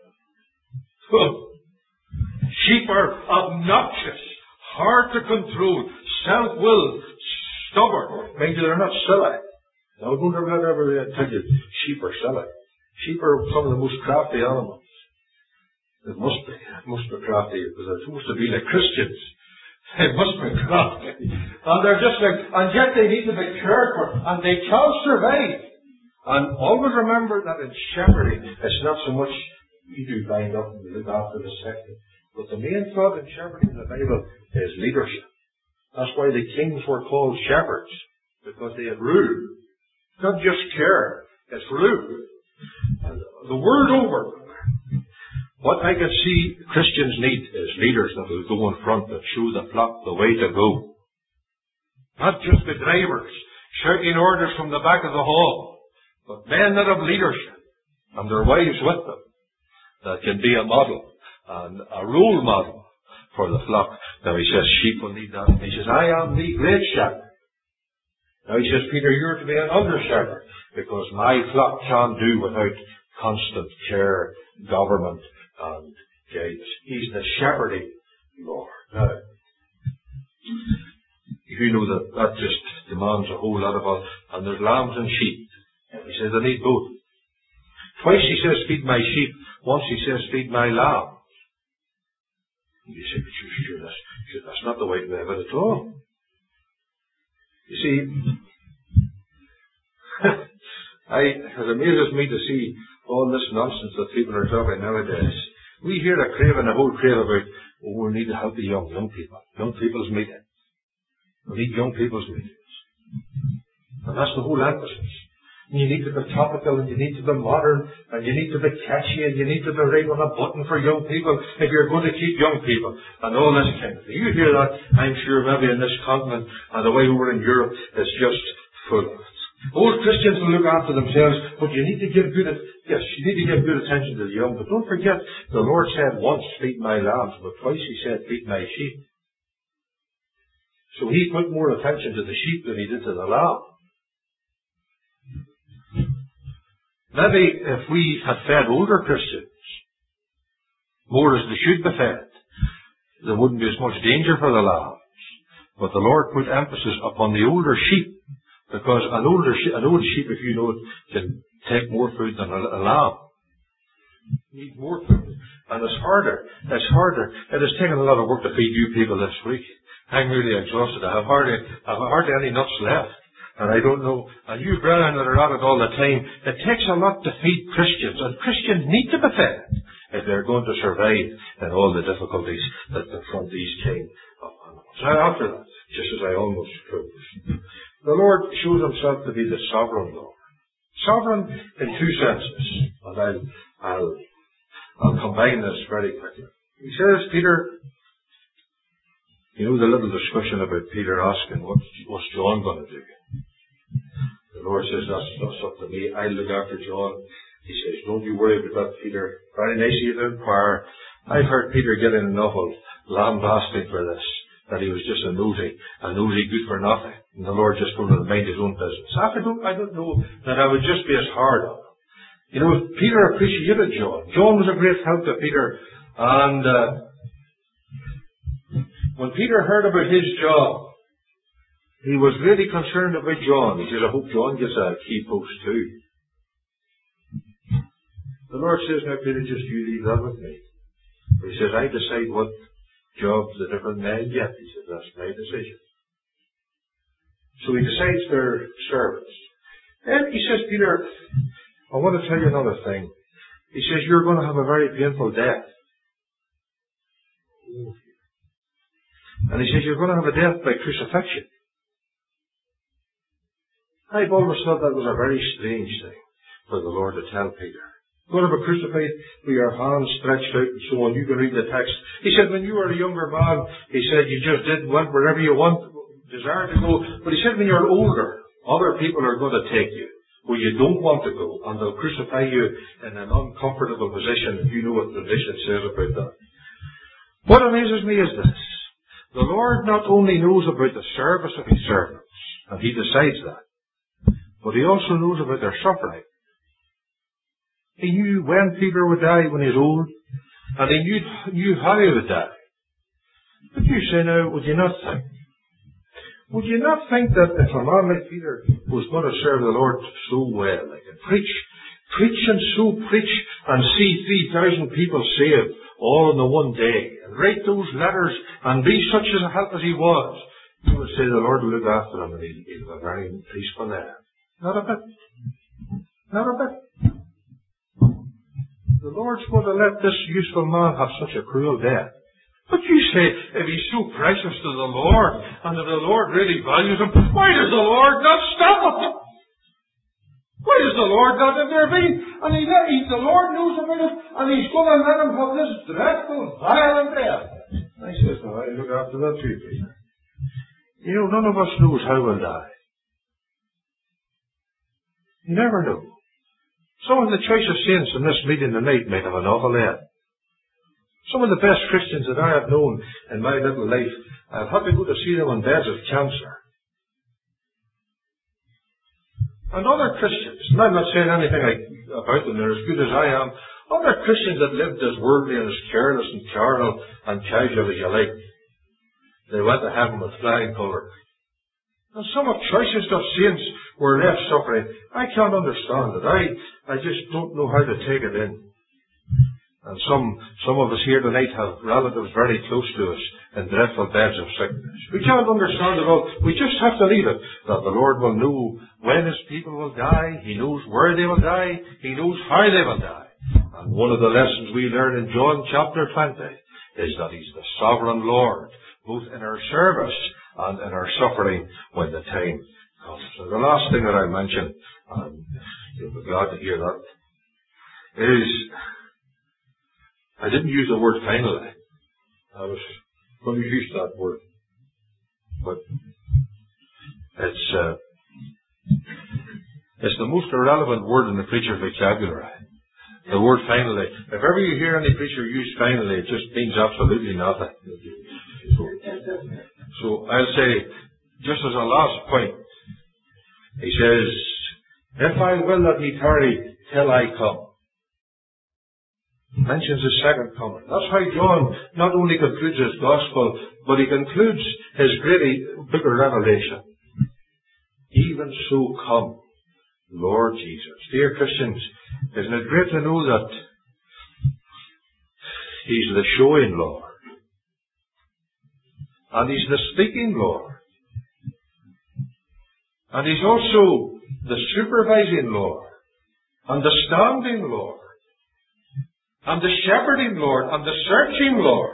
Sheep are obnoxious, hard to control, self-willed, stubborn. Maybe they're not silly. Now, don't ever tell you sheep are silly. Sheep are some of the most crafty animals. It must be crafty because they're supposed to be like Christians. They must be crafty. And they're just like, and yet they need to be cared for, and they can survive. And always remember that in shepherding, it's not so much you do bind up and look after the sick, but the main thought in shepherding in the Bible is leadership. That's why the kings were called shepherds, because they had rule. Not just care, it's rule. And the world over, what I can see Christians need is leaders that will go in front and show the flock the way to go. Not just the drivers shouting orders from the back of the hall, but men that have leadership and their wives with them that can be a model and a role model for the flock. Now he says sheep will need that. He says, I am the great shepherd. Now he says, Peter, you're to be an under shepherd because my flock can't do without constant care, government, and guidance. He's the shepherding Lord. Now, you know that just demands a whole lot of us. And there's lambs and sheep. He says, I need both. Twice he says, feed my sheep. Once he says, feed my lambs. And you say, but that's not the way to have it at all. You see, it amazes me to see all this nonsense that people are talking nowadays. We hear a whole crave about, we need to help the young people. Young people's meetings. We need young people's meetings. And that's the whole emphasis. And you need to be topical, and you need to be modern, and you need to be catchy, and you need to be right on a button for young people if you're going to keep young people, and all this kind of thing. You hear that, I'm sure, maybe in this continent, and the way over in Europe, it's just Old Christians will look after themselves, but you need to give good attention to the young. But don't forget, the Lord said once, feed my lambs, but twice He said, feed my sheep. So He put more attention to the sheep than He did to the lamb. Maybe if we had fed older Christians more as they should be fed, there wouldn't be as much danger for the lambs. But the Lord put emphasis upon the older sheep, because an old sheep, if you know it, can take more food than a lamb. Needs more food. And it's harder. It has taken a lot of work to feed you people this week. I'm really exhausted. I have hardly any nuts left. And I don't know, and you brethren that are at it all the time, it takes a lot to feed Christians, and Christians need to be fed if they're going to survive in all the difficulties that confront these time of animals. Now after that, just as I almost close, the Lord shows Himself to be the sovereign Lord. Sovereign in two senses, and I'll combine this very quickly. He says, Peter, you know the little discussion about Peter asking, what's John going to do? The Lord says, that's up to me. I'll look after John. He says, don't you worry about that, Peter. Very nice of you to inquire. I've heard Peter getting enough of lambasting for this, that he was just a nosy good for nothing. And the Lord just told him to mind his own business. I don't know that I would just be as hard on him. You know, Peter appreciated John. John was a great help to Peter. And when Peter heard about his job, he was really concerned about John. He says, I hope John gets a key post too. The Lord says, now Peter, just you leave that with me. He says, I decide what jobs the different men get. He says, that's my decision. So he decides their service. Then he says, Peter, I want to tell you another thing. He says, you're going to have a very painful death. And he says, you're going to have a death by crucifixion. I've always thought that was a very strange thing for the Lord to tell Peter. You're going to be crucified with your hands stretched out and so on. You can read the text. He said, when you were a younger man, he said, you just went wherever you desired to go. But he said, when you're older, other people are going to take you where you don't want to go, and they'll crucify you in an uncomfortable position. You know what tradition says about that. What amazes me is this. The Lord not only knows about the service of His servants, and He decides that, but He also knows about their suffering. He knew when Peter would die when he's old, and He knew how he would die. But you say now, would you not think that if a man like Peter was going to serve the Lord so well, like and preach and see 3,000 people saved all in the one day, and write those letters and be such a help as he was, you would say the Lord will look after him and he'll have a very peaceful life. Not a bit. Not a bit. The Lord's going to let this useful man have such a cruel death. But you say, if he's so precious to the Lord, and if the Lord really values him, why does the Lord not stop him? Why does the Lord not intervene? And the Lord knows about it, and He's going to let him have this dreadful, violent death. I says, no, I look after that too, Peter. You know, none of us knows how we'll die. You never know. Some of the choicest saints in this meeting tonight might have an awful end. Some of the best Christians that I have known in my little life, I've had to go to see them on beds of cancer. And other Christians, and I'm not saying anything about them, they're as good as I am, other Christians that lived as worldly and as careless and carnal and casual as you like, they went to heaven with flying colours. And some of choicest of saints were left suffering. I can't understand it. I just don't know how to take it in. And some of us here tonight have relatives very close to us in dreadful beds of sickness. We can't understand it all. We just have to leave it, that the Lord will know when His people will die. He knows where they will die. He knows how they will die. And one of the lessons we learn in John chapter 20 is that He's the sovereign Lord, both in our service and in our suffering when the time comes. So the last thing that I mention, and you'll be glad to hear that, is I didn't use the word finally. I was going to use that word. But it's It's the most irrelevant word in the preacher's vocabulary. The word finally. If ever you hear any preacher use finally, it just means absolutely nothing. So I'll say, just as a last point, he says, if I will that he tarry till I come. Mentions his second coming. That's why John not only concludes his gospel, but he concludes his bigger revelation. Even so come, Lord Jesus. Dear Christians, isn't it great to know that he's the showing Lord, and he's the speaking Lord, and he's also the supervising Lord, and the standing Lord, and the shepherding Lord, and the searching Lord,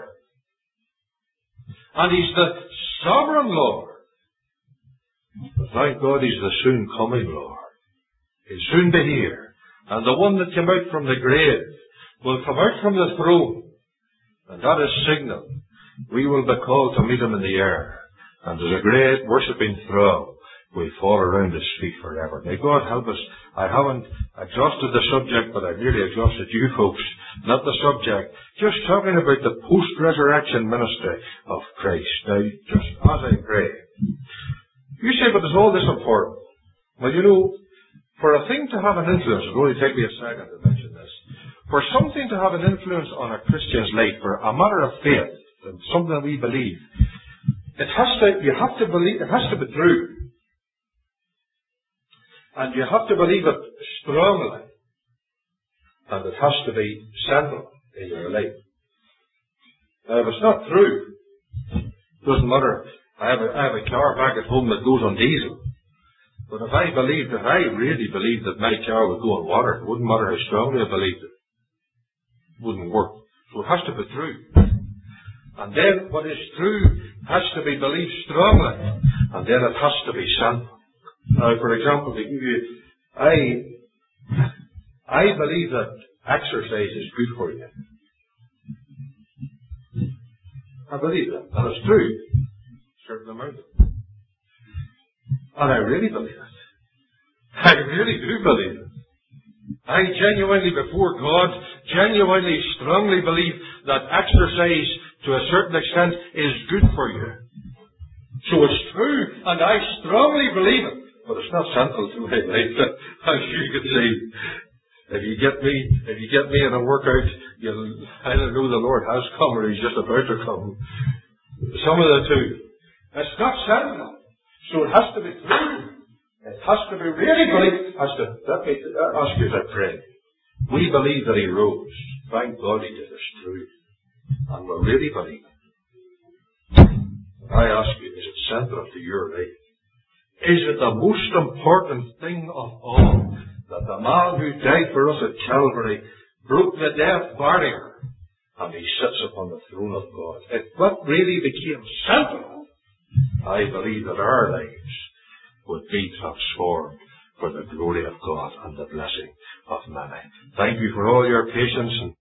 and he's the sovereign Lord. But thank God he's the soon coming Lord. He'll soon be here. And the one that came out from the grave will come out from the throne. And that is signal. We will be called to meet him in the air. And as a great worshipping throng, we'll fall around his feet forever. May God help us. I haven't exhausted the subject, but I've nearly exhausted you folks. Not the subject. Just talking about the post-resurrection ministry of Christ. Now, just as I pray. You say, but is all this important? Well, you know, for a thing to have an influence, it'll only take me a second to mention this. For something to have an influence on a Christian's life, for a matter of faith, and something that we believe, it has to be true. And you have to believe it strongly. And it has to be central in your life. Now, if it's not true, it doesn't matter. I have a car back at home that goes on diesel. But if I really believed that my car would go on water, it wouldn't matter how strongly I believed it. It wouldn't work. So it has to be true. And then what is true has to be believed strongly. And then it has to be central. Now, for example, to give you, I believe that exercise is good for you. I believe that. And it's true. Certain amount of it. And I really believe it. I really do believe it. I genuinely, before God, strongly believe that exercise, to a certain extent, is good for you. So it's true, and I strongly believe it. But it's not central to my life. As you can see, if you get me in a workout, I don't know the Lord has come or he's just about to come. Some of the two. It's not central. So it has to be true. It has to be really believed. Let me ask you to pray. We believe that he rose. Thank God he did. It's true. And we really believe it. I ask you, is it central to your life? Is it the most important thing of all that the man who died for us at Calvary broke the death barrier and he sits upon the throne of God? If that really became central, I believe that our lives would be transformed for the glory of God and the blessing of many. Thank you for all your patience.